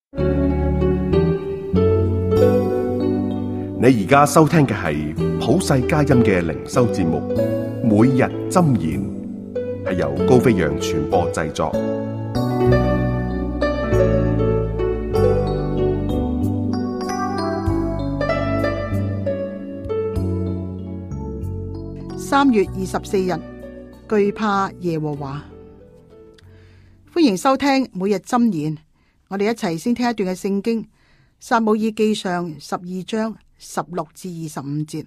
你而家收聽嘅係普世佳音嘅靈修節目，每日箴言，係由高飛揚傳播製作。 3月24日，懼怕耶和華。歡迎收聽每日箴言。我哋一齊先聽一段嘅聖經，撒母耳記上12章16至25節。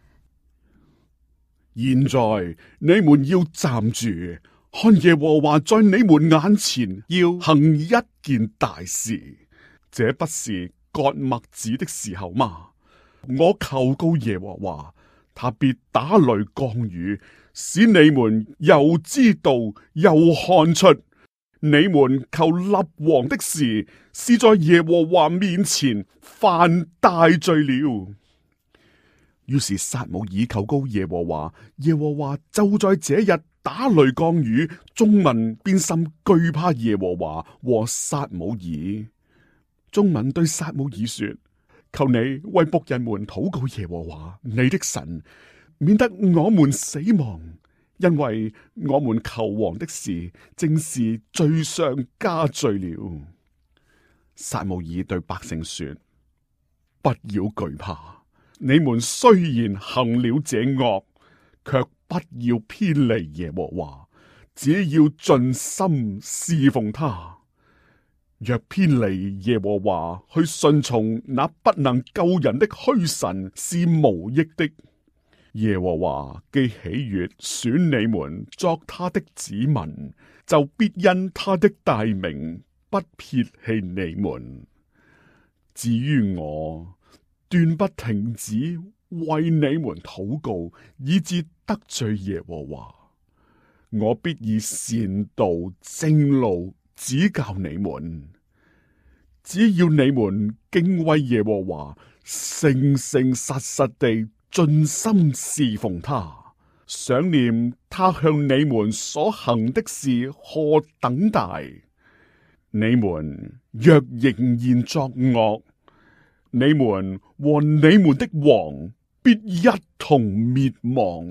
現在你們要站住，看耶和華在你們眼前要行一件大事，這不是割麥子的時候嗎？我求告耶和華，他必打雷降雨，使你們又知道又看出，你們求立王的事是在耶和華面前犯大罪了。於是撒母耳求告耶和華，耶和華就在這日打雷降雨，眾民便甚懼怕耶和華和撒母耳。眾民對撒母耳說：求你為僕人們禱告耶和華你的神，免得我們死亡，因為我們求王的事正是罪上加罪了。撒母耳對百姓說：不要懼怕，你們雖然行了這惡，卻不要偏離耶和華，只要盡心侍奉他。若偏離耶和華，去順從那不能救人的虛神，是無益的。耶和華既喜悅選你們作他的子民，就必因他的大名不撇棄你們。至於我，斷不停止為你們禱告，以致得罪耶和華。我必以善道正路指教你們。只要你們敬畏耶和華，誠誠實實地盡心侍奉他，想念他向你們所行的事何等大。你們若仍然作惡，你們和你們的王必一同滅亡。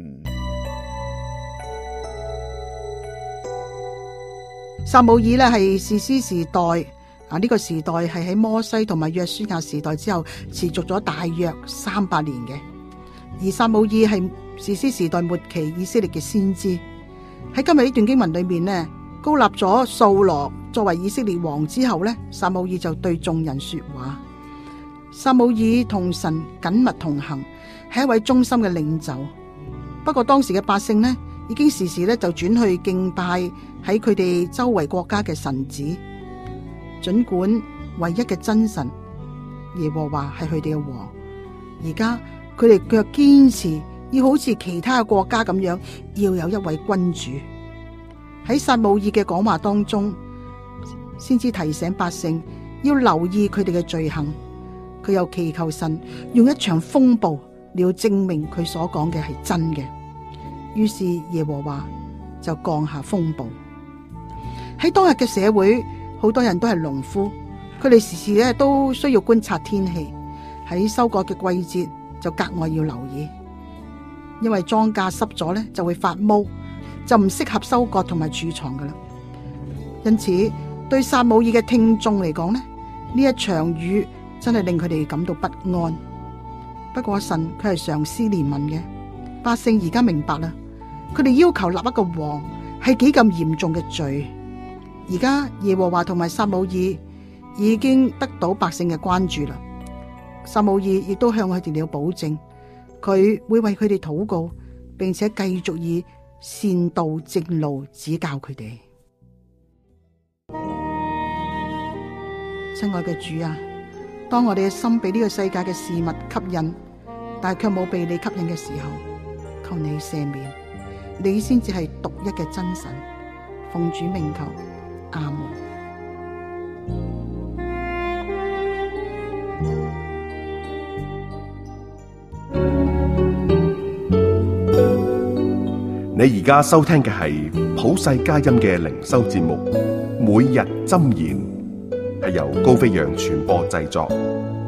撒母耳呢係士師時代。呢個時代係喺摩西同埋約書亞時代之後持續咗大約300年嘅，而撒母耳係士師時代末期以色列嘅先知。喺今日呢段經文裏面呢，膏立咗掃羅作為以色列王之後呢，撒母耳就對眾人說話。撒母耳同神緊密同行，係一位忠心嘅領袖。不過當時嘅百姓呢，已經時時咧就轉去敬拜喺佢哋周圍國家嘅神子。盡管唯一嘅真神耶和華係佢哋嘅王，而家佢哋卻堅持要好似其他嘅國家咁樣，要有一位君主。喺撒母耳嘅講話當中，先至提醒百姓要留意佢哋嘅罪行。佢又祈求神用一場風暴嚟證明佢所講嘅係真嘅。於是耶和華就降下風暴。喺當日嘅社會，好多人都係農夫，佢哋時時咧都需要觀察天氣，喺收割嘅季節就格外要留意，因為莊稼濕咗咧就會發毛，就唔適合收割同埋儲藏噶啦。因此對撒母耳嘅聽眾嚟講咧，呢一場雨真係令佢哋感到不安。不過神佢係常施憐憫嘅，百姓而家明白啦，佢哋要求立一個王係幾咁嚴重嘅罪。而家耶和華同埋撒母耳已經得到百姓嘅關注啦。撒母耳亦都向佢哋了保證，佢會為佢哋禱告，並且繼續以善道正路指教佢哋。親愛嘅主啊，當我哋嘅心被呢個世界嘅事物吸引，但係卻冇被你吸引嘅時候，求你赦免，你先至係獨一嘅真神。奉主名求。阿門。 你而家收聽嘅係普世佳音嘅靈修節目《每日箴言》， 係由高飛揚傳播製作。